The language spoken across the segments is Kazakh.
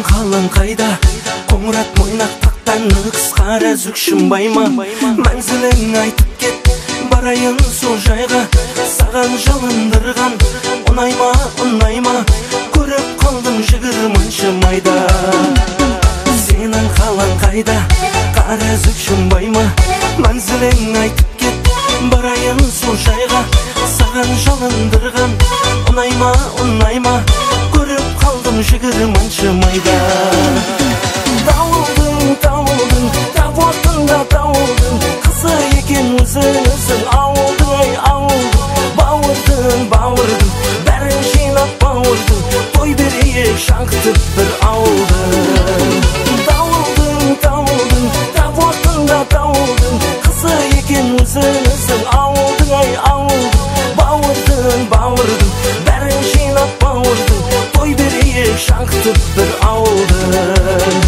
қалың қайда? Қоңырат мойнақ тақтан қысқара зүкшінбай ма? Мәнзілін айтып кет, барайын сол жайға. Саған жалындырған ұнай ма? Көріп қалдым 20 майда. Сенің қалың қайда? Қара зүкшінбай ма? Мәнзілін айтып кет, барайын сол жайға. Саған жалындырған ұнай ма? Көріп қалдым 20 майда. Дауылдың, тап ортында дауылдың, қызы екен өзің ауылдың, бауырдың, бәрін жинап бауырдың, той берейік шаңқытып бір ауылдың. Дауылдың, тап ортында дауылдың, қызы екен өзің ауылдың, бауырдың, бәрін жинап бауырдың, той берейік шаңқытып бір ауылдың.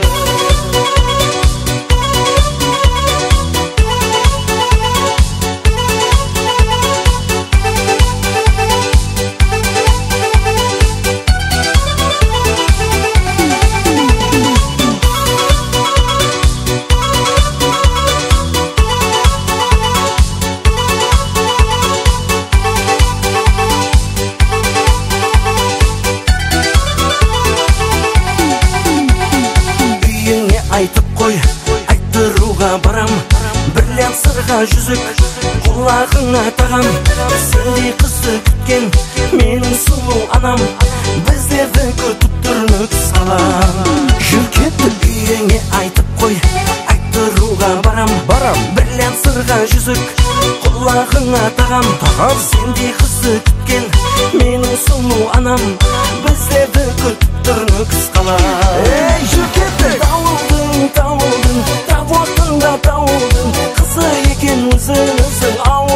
Айтып қой, айттыруға барам, бірлен сырға жүзік, құлағыңа тағам. Сендей қызды күткен менің сұлу анам, біздерді күтіп тұр нүкс салам. Жүр кетіп үйіңе айтып қой, айттыруға барам, бірлен сырға жүзік, құлағыңа тағам. Сендей қызды күткен менің сұлу анам, біздерді күтіп тұр нүкс қалам. Жүр кетіп дауылдың, тап ортында дауылдың, қызы екен өзің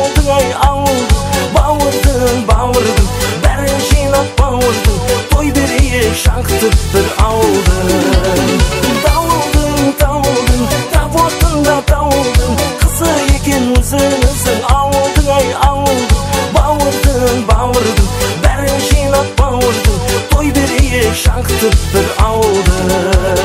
ауылдың, бауырдың, бәрін жинап бауырдың, той берейік шаңқытып бір ауылдың. Дауылдың, тап ортында дауылдың, қызы екен өзің ауылдың, бауырдың, бәрін жинап бауырдың, той берейік шаңқытып бір ауылдың.